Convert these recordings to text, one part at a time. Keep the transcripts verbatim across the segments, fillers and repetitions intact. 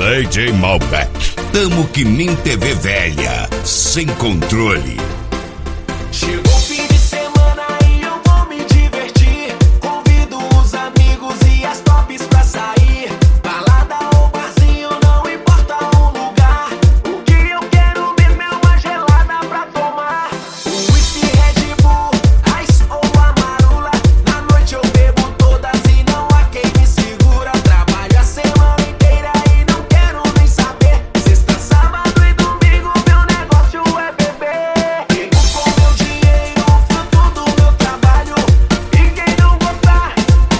A J Malbec. Tamo que nem T V velha, sem controle. Chegou o fim de semana e eu vou me divertir. Convido os amigos e as tops pra sair. Balada ou barzinho, não importa o lugar. O que eu quero mesmo é uma gelada pra tomar. O whisky, Red Bull, Ice ou Amarula. Na noite eu bebo todas e não há quem me segura. Trabalho a semana inteira e não quero nem saber. Sexta, sábado e domingo meu negócio é beber. Pego com meu dinheiro, fruto do meu trabalho. E quem não gostar,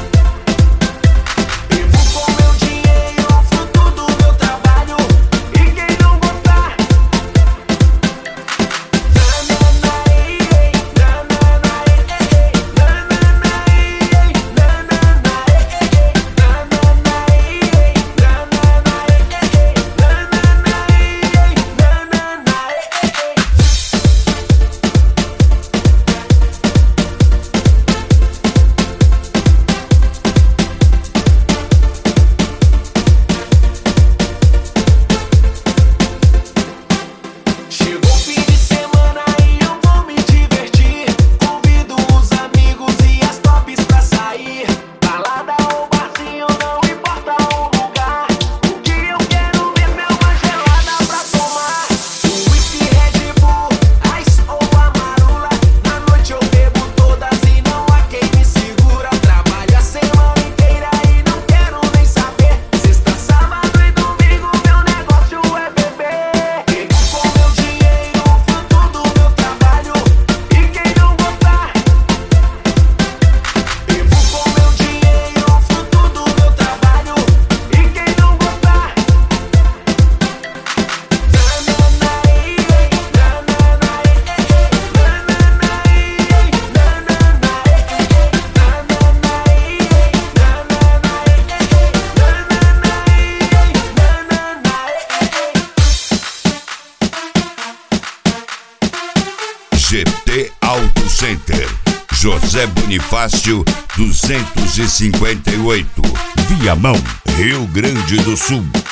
pego com meu dinheiro, fruto do meu trabalho. E quem não gostar, chegou o fim de semana e eu vou me divertir. Convido os amigos e as tops pra sair. Balada ou barzinho, não importa o lugar. O que eu quero mesmo é uma gelada pra tomar. O whisky, Red Bull, Ice ou Amarula. Na noite eu bebo todas e não há quem me segura. Trabalho a semana inteira e não quero nem saber. Sexta, sábado e domingo meu negócio é beber. Pego com meu dinheiro, fruto do meu trabalho. E quem não gostar, pego com meu dinheiro, fruto do meu trabalho. E quem não gostar, G T Auto Center, José Bonifácio duzentos e cinquenta e oito, Viamão, Rio Grande do Sul.